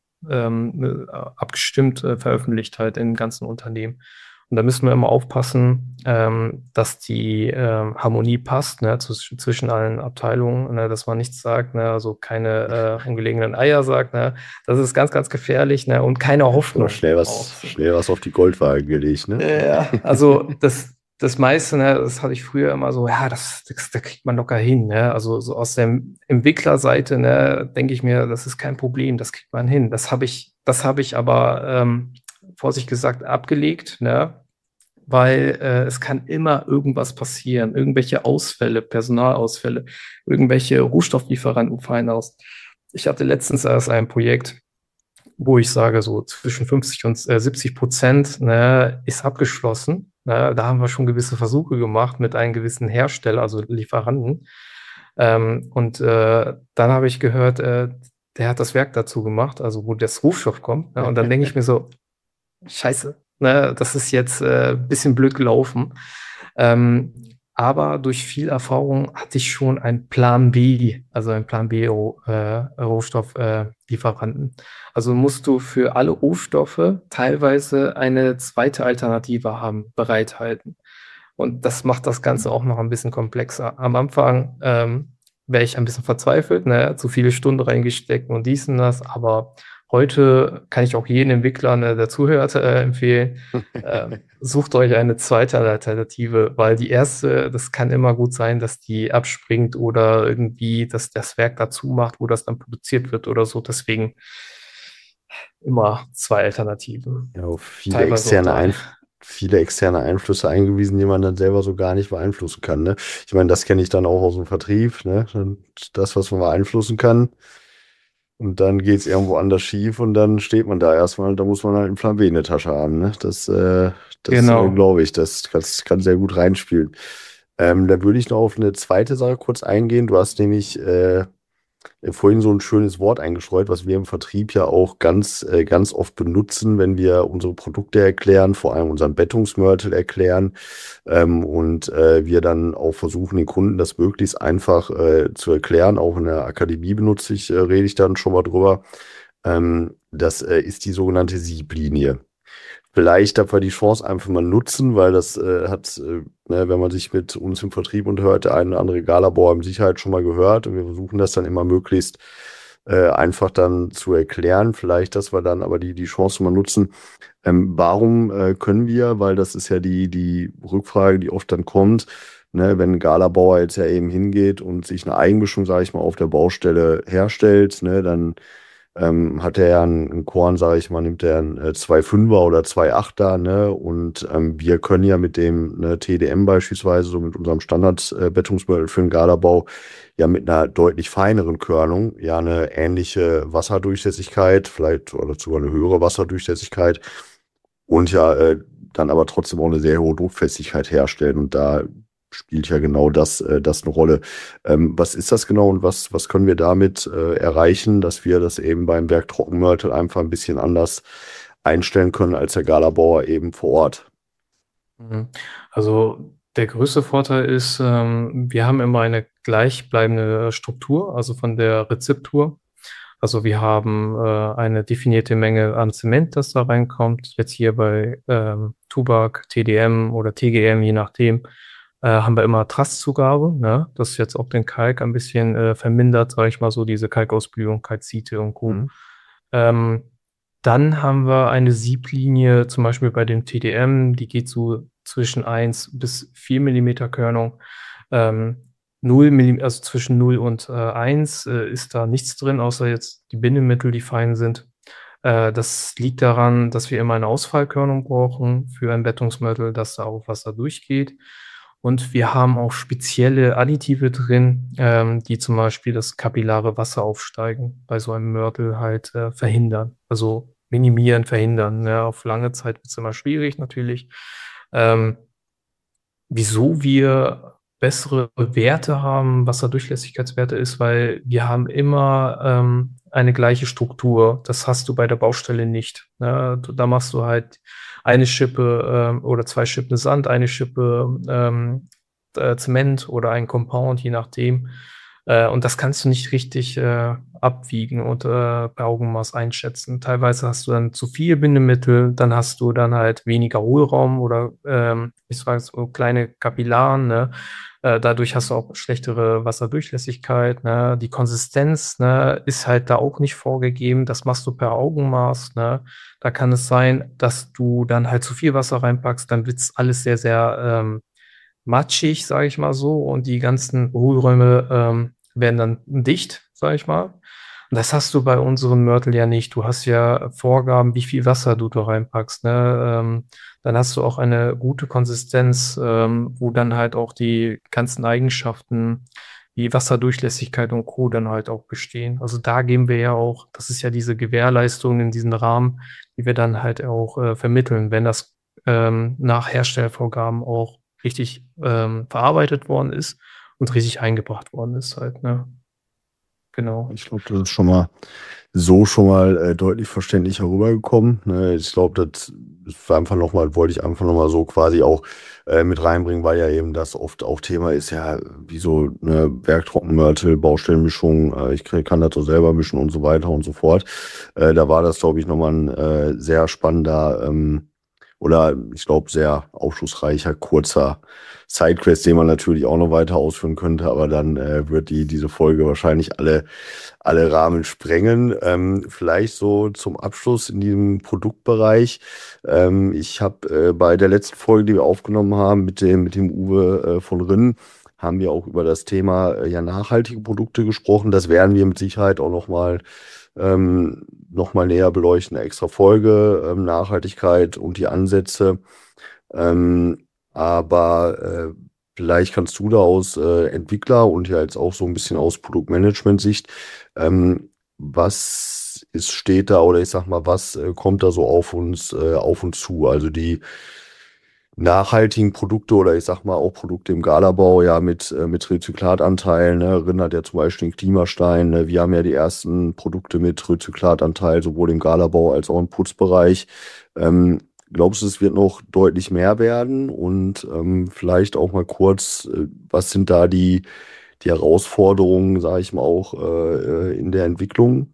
abgestimmt veröffentlicht halt in ganzen Unternehmen. Und da müssen wir immer aufpassen, dass die Harmonie passt, ne, zwischen allen Abteilungen, ne, dass man nichts sagt, ne, also keine ungelegenen Eier sagt, ne. Das ist ganz, ganz gefährlich, ne, und keine Ja, schon mal Hoffnung auch. So. schnell was auf die Goldwaage gelegt, ne? Ja, also das meiste, ne, das hatte ich früher immer so, ja, da kriegt man locker hin, ne? Also so aus der Entwicklerseite, ne, denke ich mir, das ist kein Problem, das kriegt man hin. Das habe ich aber vorsichtig gesagt abgelegt, ne? Weil es kann immer irgendwas passieren, irgendwelche Ausfälle, Personalausfälle, irgendwelche Rohstofflieferanten fallen aus. Ich hatte letztens erst ein Projekt, wo ich sage, so zwischen 50 und 70%, ne, ist abgeschlossen. Ne, da haben wir schon gewisse Versuche gemacht mit einem gewissen Hersteller, also Lieferanten. Und dann habe ich gehört, der hat das Werk dazu gemacht, also wo das Rohstoff kommt. Ne, und dann denke ich mir so, Scheiße, ne, das ist jetzt ein bisschen blöd gelaufen. Ähm, aber durch viel Erfahrung hatte ich schon einen Plan B, also einen Plan B Rohstofflieferanten. Also musst du für alle Rohstoffe teilweise eine zweite Alternative haben, bereithalten. Und das macht das Ganze auch noch ein bisschen komplexer. Am Anfang wäre ich ein bisschen verzweifelt, ne, zu viele Stunden reingesteckt und dies und das, aber heute kann ich auch jeden Entwickler, ne, der zuhört, empfehlen, sucht euch eine zweite Alternative, weil die erste, das kann immer gut sein, dass die abspringt oder irgendwie das Werk dazu macht, wo das dann produziert wird oder so. Deswegen immer zwei Alternativen. Ja, auf Teilweise auch drei. viele externe Einflüsse eingewiesen, die man dann selber so gar nicht beeinflussen kann, ne? Ich meine, das kenne ich dann auch aus dem Vertrieb, ne? Das, was man beeinflussen kann. Und dann geht es irgendwo anders schief und dann steht man da erstmal, da muss man halt einen Plan B in der Tasche haben, ne? Das Genau. glaube ich, kann sehr gut reinspielen. Da würde ich noch auf eine zweite Sache kurz eingehen. Du hast nämlich vorhin so ein schönes Wort eingestreut, was wir im Vertrieb ja auch ganz oft benutzen, wenn wir unsere Produkte erklären, vor allem unseren Bettungsmörtel erklären, und wir dann auch versuchen, den Kunden das möglichst einfach zu erklären. Auch in der Akademie rede ich dann schon mal drüber. Das ist die sogenannte Sieblinie. Vielleicht darf man die Chance einfach mal nutzen, weil ne, wenn man sich mit uns im Vertrieb unterhält, der eine oder andere Galabauer mit Sicherheit schon mal gehört. Und wir versuchen das dann immer möglichst einfach dann zu erklären. Vielleicht, dass wir dann aber die Chance mal nutzen. Warum können wir? Weil das ist ja die Rückfrage, die oft dann kommt. Ne, wenn ein Galabauer jetzt ja eben hingeht und sich eine Eigenmischung, sage ich mal, auf der Baustelle herstellt, ne, dann hat er ja einen Korn, sage ich mal, nimmt er einen 2,5er oder 2,8er, ne? Und wir können ja mit dem ne, TDM beispielsweise, so mit unserem Standard-Bettungsmodell für den Galabau, ja mit einer deutlich feineren Körnung, ja eine ähnliche Wasserdurchlässigkeit, vielleicht oder sogar eine höhere Wasserdurchlässigkeit und ja dann aber trotzdem auch eine sehr hohe Druckfestigkeit herstellen. Und da spielt ja genau das eine Rolle. Was ist das genau und was können wir damit erreichen, dass wir das eben beim Werk Trockenmörtel einfach ein bisschen anders einstellen können als der Galabauer eben vor Ort? Mhm. Also der größte Vorteil ist, wir haben immer eine gleichbleibende Struktur, also von der Rezeptur. Also wir haben eine definierte Menge an Zement, das da reinkommt. Jetzt hier bei Tubac, TDM oder TGM, je nachdem, haben wir immer Trastzugabe, ne? Das jetzt auch den Kalk ein bisschen vermindert, sage ich mal so, diese Kalkausblühung, Kalzite und Co. Mhm. Ähm, Dann haben wir eine Sieblinie, zum Beispiel bei dem TDM, die geht so zwischen 1 bis 4 Millimeter Körnung. 0 Millim also zwischen 0 und 1 ist da nichts drin, außer jetzt die Bindemittel, die fein sind. Das liegt daran, dass wir immer eine Ausfallkörnung brauchen für ein Bettungsmittel, dass da auch Wasser durchgeht. Und wir haben auch spezielle Additive drin, die zum Beispiel das kapillare Wasseraufsteigen bei so einem Mörtel halt verhindern. Also minimieren, verhindern. Ja, auf lange Zeit wird es immer schwierig natürlich. Ähm, Wieso wir bessere Werte haben, Wasserdurchlässigkeitswerte ist, weil wir haben immer eine gleiche Struktur. Das hast du bei der Baustelle nicht. Ne? Da machst du halt eine Schippe oder zwei Schippen Sand, eine Schippe Zement oder ein Compound, je nachdem. Und das kannst du nicht richtig abwiegen und per Augenmaß einschätzen. Teilweise hast du dann zu viel Bindemittel, dann hast du dann halt weniger Hohlraum oder ich sage so kleine Kapillaren, ne? Dadurch hast du auch schlechtere Wasserdurchlässigkeit, ne? Die Konsistenz, ne, ist halt da auch nicht vorgegeben. Das machst du per Augenmaß, ne? Da kann es sein, dass du dann halt zu viel Wasser reinpackst, dann wird's alles sehr, sehr matschig, sage ich mal so, und die ganzen Hohlräume werden dann dicht, sage ich mal. Und das hast du bei unseren Mörtel ja nicht. Du hast ja Vorgaben, wie viel Wasser du da reinpackst, ne? Dann hast du auch eine gute Konsistenz, wo dann halt auch die ganzen Eigenschaften wie Wasserdurchlässigkeit und Co. dann halt auch bestehen. Also da geben wir ja auch, das ist ja diese Gewährleistung in diesem Rahmen, die wir dann halt auch vermitteln, wenn das nach Herstellvorgaben auch richtig verarbeitet worden ist und richtig eingebracht worden ist halt, ne? Genau. Ich glaube, das ist schon mal deutlich verständlicher rübergekommen. Ne? Ich glaube, das ist einfach nochmal, wollte ich einfach nochmal so quasi auch mit reinbringen, weil ja eben das oft auch Thema ist, ja, wie so eine Werktrockenmörtel, Baustellenmischung, kann das so selber mischen und so weiter und so fort. Da war das, glaube ich, nochmal ein sehr spannender oder ich glaube sehr aufschlussreicher, kurzer Sidequest, den man natürlich auch noch weiter ausführen könnte, aber dann wird diese Folge wahrscheinlich alle Rahmen sprengen. Vielleicht so zum Abschluss in diesem Produktbereich. Ich habe bei der letzten Folge, die wir aufgenommen haben mit dem Uwe von Rinn, haben wir auch über das Thema ja nachhaltige Produkte gesprochen. Das werden wir mit Sicherheit auch noch mal näher beleuchten, eine extra Folge, Nachhaltigkeit und die Ansätze. Aber vielleicht kannst du da aus Entwickler und ja jetzt auch so ein bisschen aus Produktmanagement-Sicht, steht da oder ich sag mal, was kommt da so auf uns zu? Also die nachhaltigen Produkte oder ich sag mal auch Produkte im Galabau ja mit Rezyklatanteil, ne? Rinn hat ja zum Beispiel den Klimastein, ne? Wir haben ja die ersten Produkte mit Rezyklatanteil, sowohl im Galabau als auch im Putzbereich. Ähm, Glaubst du, es wird noch deutlich mehr werden? Und vielleicht auch mal kurz, was sind da die Herausforderungen, sage ich mal, auch in der Entwicklung?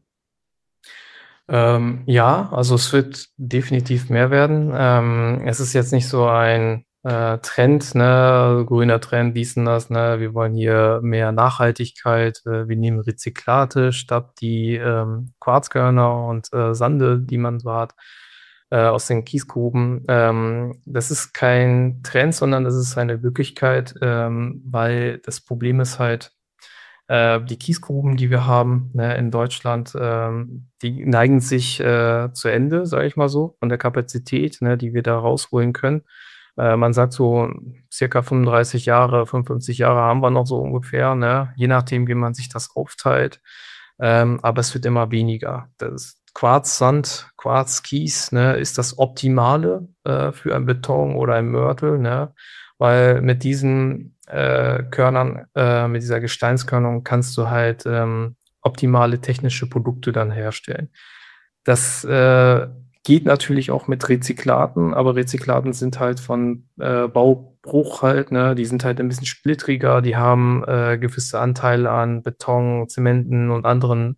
Ja, also es wird definitiv mehr werden. Es ist jetzt nicht so ein Trend, ne, grüner Trend, dies und das, ne, wir wollen hier mehr Nachhaltigkeit, wir nehmen Rezyklate statt die Quarzkörner und Sande, die man so hat, aus den Kiesgruben. Das ist kein Trend, sondern das ist eine Wirklichkeit, weil das Problem ist halt, die Kiesgruben, die wir haben, ne, in Deutschland, die neigen sich zu Ende, sage ich mal so, von der Kapazität, ne, die wir da rausholen können. Man sagt so, circa 35 Jahre, 55 Jahre haben wir noch so ungefähr, ne, je nachdem, wie man sich das aufteilt. Aber es wird immer weniger. Das Quarz, Sand, Quarz, Kies, ne, ist das Optimale für ein Beton oder ein Mörtel, ne? weil mit diesen Körnern, mit dieser Gesteinskörnung kannst du halt optimale technische Produkte dann herstellen. Das geht natürlich auch mit Rezyklaten, aber Rezyklaten sind halt von Baubruch halt, ne? Die sind halt ein bisschen splittriger, die haben gewisse Anteile an Beton, Zementen und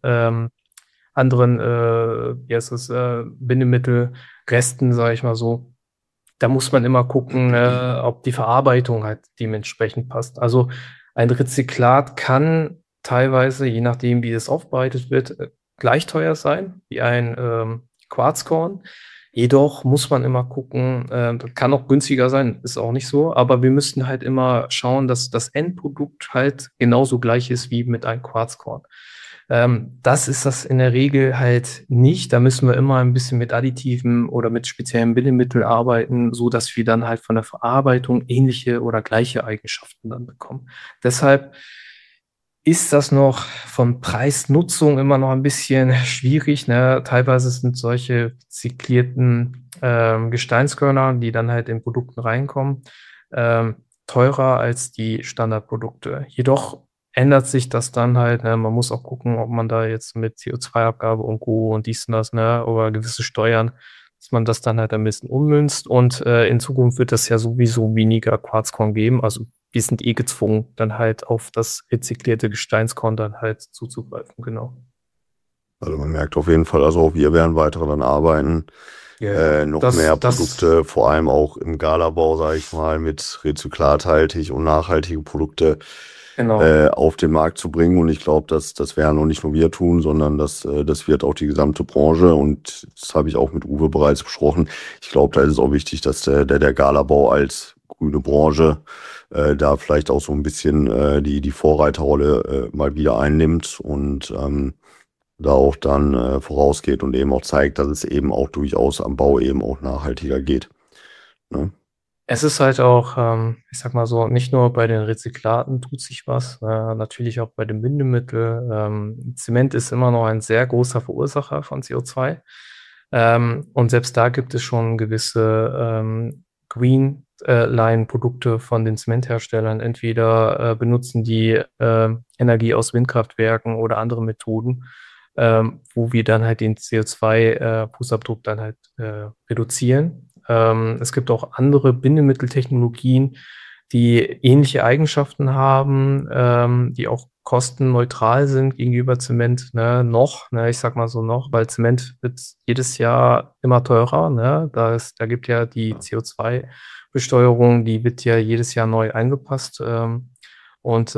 anderen wie heißt es, Bindemittelresten, sage ich mal so. Da muss man immer gucken, ob die Verarbeitung halt dementsprechend passt. Also ein Rezyklat kann teilweise, je nachdem, wie es aufbereitet wird, gleich teuer sein wie ein Quarzkorn. Jedoch muss man immer gucken, kann auch günstiger sein, ist auch nicht so, aber wir müssen halt immer schauen, dass das Endprodukt halt genauso gleich ist wie mit einem Quarzkorn. Das ist das in der Regel halt nicht. Da müssen wir immer ein bisschen mit Additiven oder mit speziellen Bindemitteln arbeiten, so dass wir dann halt von der Verarbeitung ähnliche oder gleiche Eigenschaften dann bekommen. Deshalb ist das noch von Preis-Nutzung immer noch ein bisschen schwierig. Ne? Teilweise sind solche zyklierten Gesteinskörner, die dann halt in Produkten reinkommen, teurer als die Standardprodukte. Jedoch ändert sich das dann halt. Ne? Man muss auch gucken, ob man da jetzt mit CO2-Abgabe und Co. und dies und das, ne, oder gewisse Steuern, dass man das dann halt ein bisschen ummünzt. Und in Zukunft wird es ja sowieso weniger Quarzkorn geben. Also wir sind eh gezwungen, dann halt auf das rezyklierte Gesteinskorn dann halt zuzugreifen, genau. Also man merkt auf jeden Fall, also auch wir werden weiter daran arbeiten, Ja, ja. noch mehr Produkte, vor allem auch im Galabau, sage ich mal, mit rezyklathaltig und nachhaltige Produkte Genau. auf den Markt zu bringen. Und ich glaube, das werden auch nicht nur wir tun, sondern das wird auch die gesamte Branche. Und das habe ich auch mit Uwe bereits besprochen. Ich glaube, da ist es auch wichtig, dass der Galabau als grüne Branche da vielleicht auch so ein bisschen die Vorreiterrolle mal wieder einnimmt und da auch dann vorausgeht und eben auch zeigt, dass es eben auch durchaus am Bau eben auch nachhaltiger geht. Ne? Es ist halt auch, ich sag mal so, nicht nur bei den Rezyklaten tut sich was, natürlich auch bei den Bindemitteln. Zement ist immer noch ein sehr großer Verursacher von CO2. Und selbst da gibt es schon gewisse Green Line-Produkte von den Zementherstellern. Entweder benutzen die Energie aus Windkraftwerken oder andere Methoden, wo wir dann halt den CO2-Fußabdruck dann halt reduzieren. Es gibt auch andere Bindemitteltechnologien, die ähnliche Eigenschaften haben, die auch kostenneutral sind gegenüber Zement, ne, noch, ne, ich sag mal so noch, weil Zement wird jedes Jahr immer teurer, ne, da gibt ja die CO2-Besteuerung, die wird ja jedes Jahr neu angepasst, und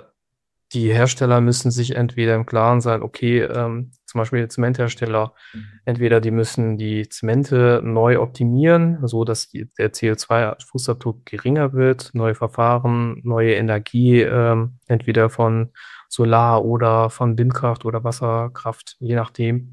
die Hersteller müssen sich entweder im Klaren sein, okay, zum Beispiel die Zementhersteller, entweder die müssen die Zemente neu optimieren, so dass der CO2-Fußabdruck geringer wird, neue Verfahren, neue Energie, entweder von Solar oder von Windkraft oder Wasserkraft, je nachdem.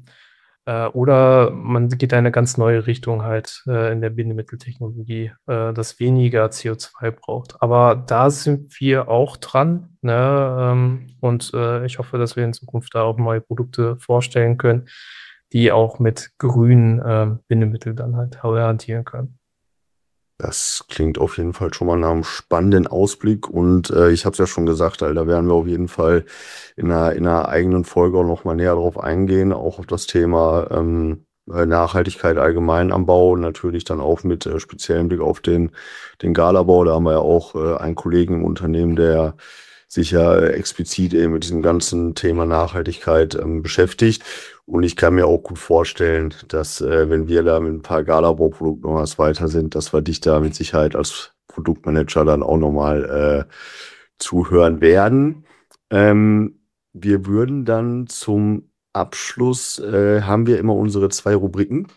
Oder man geht eine ganz neue Richtung halt in der Bindemitteltechnologie, das weniger CO2 braucht. Aber da sind wir auch dran, ne? Und ich hoffe, dass wir in Zukunft da auch neue Produkte vorstellen können, die auch mit grünen Bindemitteln dann halt hantieren können. Das klingt auf jeden Fall schon mal nach einem spannenden Ausblick und ich habe es ja schon gesagt, da werden wir auf jeden Fall in einer eigenen Folge auch noch mal näher drauf eingehen, auch auf das Thema Nachhaltigkeit allgemein am Bau, natürlich dann auch mit speziellem Blick auf den Galabau. Da haben wir ja auch einen Kollegen im Unternehmen, der sich ja explizit eben mit diesem ganzen Thema Nachhaltigkeit beschäftigt. Und ich kann mir auch gut vorstellen, dass wenn wir da mit ein paar Galabau-Produkten noch was weiter sind, dass wir dich da mit Sicherheit als Produktmanager dann auch nochmal zuhören werden. Wir würden dann zum Abschluss, haben wir immer unsere zwei Rubriken.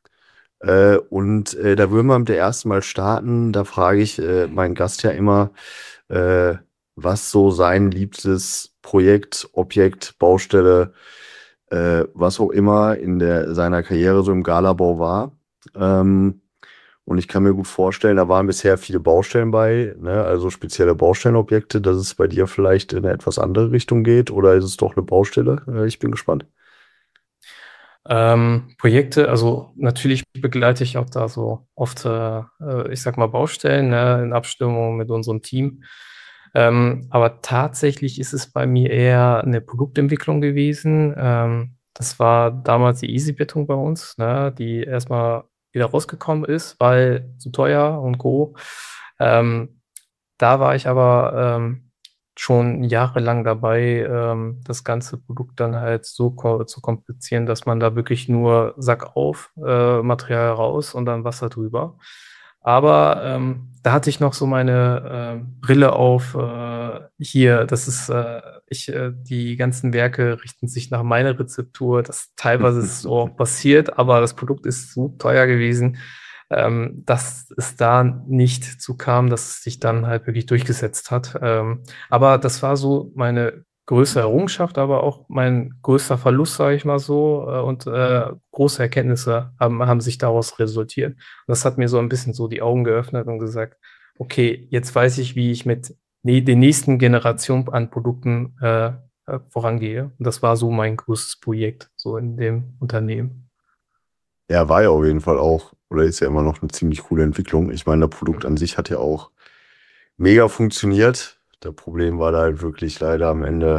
Da würden wir mit der ersten Mal starten. Da frage ich meinen Gast ja immer, äh, was so sein liebstes Projekt, Objekt, Baustelle, was auch immer seiner Karriere so im Galabau war. Ähm, und ich kann mir gut vorstellen, da waren bisher viele Baustellen bei, ne? Also spezielle Baustellenobjekte, dass es bei dir vielleicht in eine etwas andere Richtung geht oder ist es doch eine Baustelle? Ich bin gespannt. Projekte, also natürlich begleite ich auch da so oft, ich sag mal, Baustellen, ne, in Abstimmung mit unserem Team. Aber tatsächlich ist es bei mir eher eine Produktentwicklung gewesen. Das war damals die Easy-Bettung bei uns, ne, die erstmal wieder rausgekommen ist, weil zu teuer und Co. Ähm, Da war ich aber schon jahrelang dabei, das ganze Produkt dann halt so zu komplizieren, dass man da wirklich nur Sack auf, Material raus und dann Wasser drüber. Aber da hatte ich noch so meine Brille auf. Hier, das ist, die ganzen Werke richten sich nach meiner Rezeptur. Das teilweise ist so auch passiert, aber das Produkt ist so teuer gewesen, dass es da nicht zu kam, dass es sich dann halt wirklich durchgesetzt hat. Aber das war so meine größte Errungenschaft, aber auch mein größter Verlust, sage ich mal so. Und große Erkenntnisse haben sich daraus resultiert. Und das hat mir so ein bisschen so die Augen geöffnet und gesagt, okay, jetzt weiß ich, wie ich mit den nächsten Generationen an Produkten vorangehe. Und das war so mein größtes Projekt, so in dem Unternehmen. Ja, war ja auf jeden Fall auch, oder ist ja immer noch eine ziemlich coole Entwicklung. Ich meine, das Produkt an sich hat ja auch mega funktioniert. Das Problem war da halt wirklich leider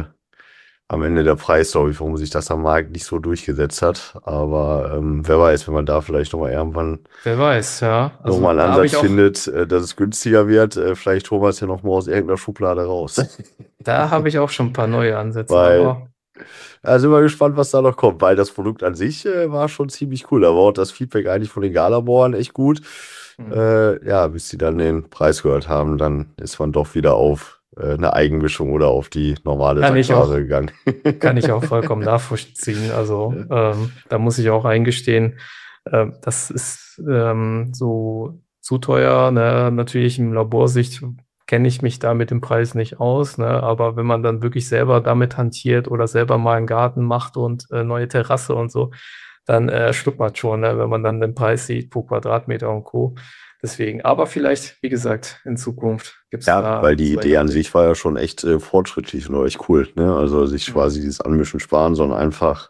am Ende der Preis, glaube ich, warum sich das am Markt nicht so durchgesetzt hat. Aber wer weiß, wenn man da vielleicht nochmal irgendwann Wer weiß, ja. Also nochmal einen da habe Ansatz ich auch findet, dass es günstiger wird, vielleicht holen wir es ja nochmal aus irgendeiner Schublade raus. Da habe ich auch schon ein paar neue Ansätze, Weil, aber da sind wir gespannt, was da noch kommt, weil das Produkt an sich war schon ziemlich cool. Da war auch das Feedback eigentlich von den Galabohren echt gut. hm, Ja, bis sie dann den Preis gehört haben, dann ist man doch wieder auf eine Eigenmischung oder auf die normale kann ich Sackware auch, gegangen. kann ich auch vollkommen nachvollziehen. Also da muss ich auch eingestehen, das ist so zu teuer. Ne? Natürlich im Laborsicht kenne ich mich da mit dem Preis nicht aus, ne? Aber wenn man dann wirklich selber damit hantiert oder selber mal einen Garten macht und neue Terrasse und so, dann schluckt schon, ne? Wenn man dann den Preis sieht pro Quadratmeter und Co. Deswegen, aber vielleicht, wie gesagt, in Zukunft gibt es Ja, weil da die so ein Idee an Update. sich war ja schon echt fortschrittlich und echt cool, ne? Also sich Mhm. quasi dieses Anmischen sparen, sondern einfach,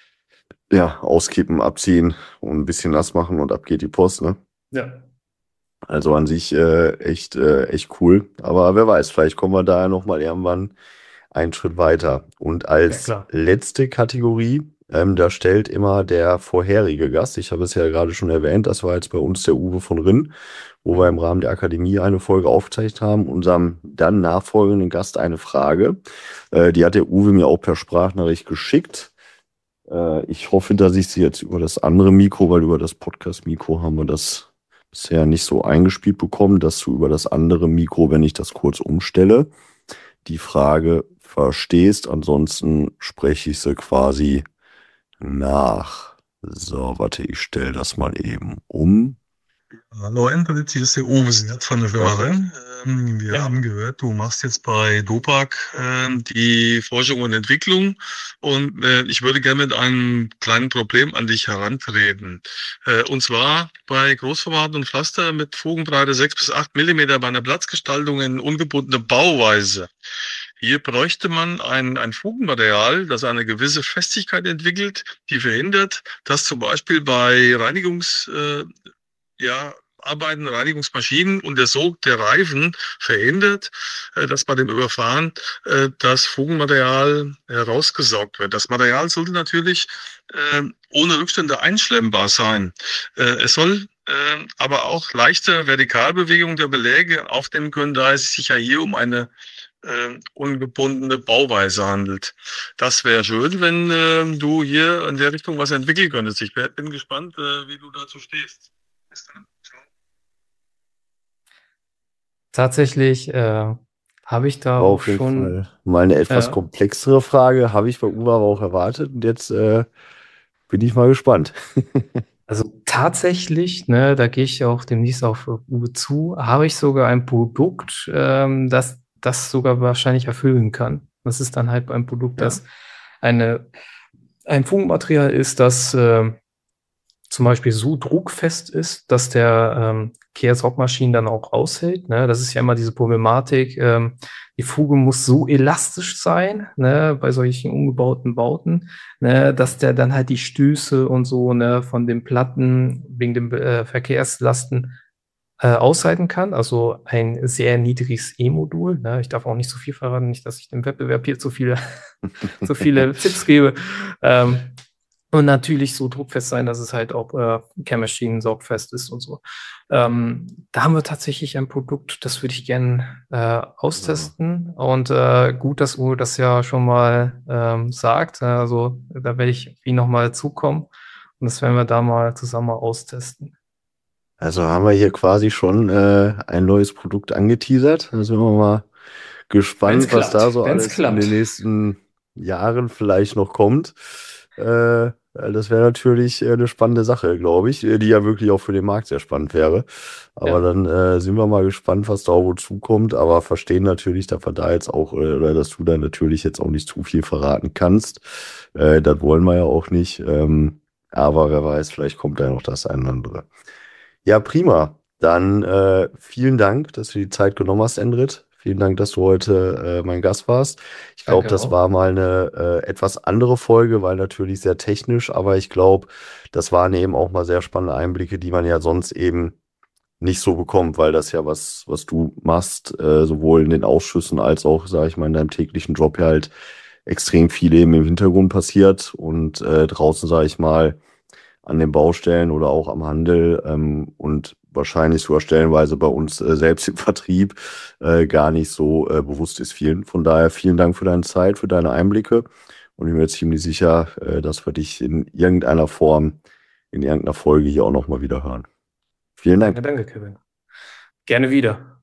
ja, auskippen, abziehen und ein bisschen nass machen und ab geht die Post, ne? Ja. Also an sich echt cool. Aber wer weiß, vielleicht kommen wir da ja nochmal irgendwann einen Schritt weiter. Und Ja, als klar. letzte Kategorie, da stellt immer der vorherige Gast, ich habe es ja gerade schon erwähnt, das war jetzt bei uns der Uwe von Rinn, wo wir im Mhm. Rahmen der Akademie eine Folge aufgezeichnet haben, unserem dann nachfolgenden Gast eine Frage. Die hat der Uwe mir auch per Sprachnachricht geschickt. Ich hoffe, dass ich sie jetzt über das andere Mikro, weil über das Podcast-Mikro haben wir das bisher nicht so eingespielt bekommen, dass du über das andere Mikro, wenn ich das kurz umstelle, die Frage verstehst. Ansonsten spreche ich sie quasi nach. So, warte, ich stelle das mal eben um. Hallo Endrit, hier ist der Uwe Sert von der Firma Renn. Wir Ja. haben gehört, du machst jetzt bei DOPAC die Forschung und Entwicklung und ich würde gerne mit einem kleinen Problem an dich herantreten. Und zwar bei Großformat und Pflaster mit Fugenbreite 6 bis 8 Millimeter bei einer Platzgestaltung in ungebundene Bauweise. Hier bräuchte man ein Fugenmaterial, das eine gewisse Festigkeit entwickelt, die verhindert, dass zum Beispiel bei ja, Arbeiten, Reinigungsmaschinen und der Sog der Reifen verhindert, dass bei dem Überfahren das Fugenmaterial herausgesaugt wird. Das Material sollte natürlich ohne Rückstände einschlemmbar sein. Es soll aber auch leichte Vertikalbewegungen der Beläge aufnehmen können, da es sich ja hier um eine ungebundene Bauweise handelt. Das wäre schön, wenn du hier in der Richtung was entwickeln könntest. Ich bin gespannt, wie du dazu stehst. Bis dann. Ciao. Tatsächlich habe ich da War auch auf jeden schon, Fall mal eine etwas äh, komplexere Frage, habe ich bei Uwe aber auch erwartet. Und jetzt bin ich mal gespannt. also tatsächlich, ne, da gehe ich ja auch demnächst auf Uwe zu, habe ich sogar ein Produkt, das das sogar wahrscheinlich erfüllen kann. Das ist dann halt ein Produkt, Ja. das eine, ein Fugenmaterial ist, das zum Beispiel so druckfest ist, dass der Kehrsaugmaschinen dann auch aushält. Ne? Das ist ja immer diese Problematik. Die Fuge muss so elastisch sein, ne, bei solchen umgebauten Bauten, ne, dass der dann halt die Stöße und so, ne, von den Platten wegen den Verkehrslasten aushalten kann. Also ein sehr niedriges E-Modul. Ne? Ich darf auch nicht so viel verraten, nicht, dass ich dem Wettbewerb hier zu viele Tipps gebe. Und natürlich so druckfest sein, dass es halt auch Kehrmaschinen saugfest ist und so. Da haben wir tatsächlich ein Produkt, das würde ich gerne austesten. Und gut, dass Uwe das ja schon mal sagt. Also da werde ich wie nochmal zukommen. Und das werden wir da mal zusammen mal austesten. Also haben wir hier quasi schon ein neues Produkt angeteasert. Da sind wir mal gespannt, was da so alles in den nächsten Jahren vielleicht noch kommt. Das wäre natürlich eine spannende Sache, glaube ich, die ja wirklich auch für den Markt sehr spannend wäre. Aber dann sind wir mal gespannt, was da wo zukommt. Aber verstehen natürlich, dass wir da jetzt auch, oder dass du da natürlich jetzt auch nicht zu viel verraten kannst. Das wollen wir ja auch nicht. Aber wer weiß, vielleicht kommt da noch das eine oder andere. Ja, prima. Dann vielen Dank, dass du die Zeit genommen hast, Endrit. Vielen Dank, dass du heute mein Gast warst. Ich glaube, Danke das auch. war mal eine etwas andere Folge, weil natürlich sehr technisch, aber ich glaube, das waren eben auch mal sehr spannende Einblicke, die man ja sonst eben nicht so bekommt, weil das ja was du machst, sowohl in den Ausschüssen als auch, sage ich mal, in deinem täglichen Job ja halt extrem viel eben im Hintergrund passiert und draußen, sage ich mal, an den Baustellen oder auch am Handel und wahrscheinlich sogar stellenweise bei uns selbst im Vertrieb gar nicht so bewusst ist vielen. Von daher vielen Dank für deine Zeit, für deine Einblicke und ich bin mir ziemlich sicher, dass wir dich in irgendeiner Form, in irgendeiner Folge hier auch nochmal wieder hören. Vielen Dank. Danke, Kevin. Gerne wieder.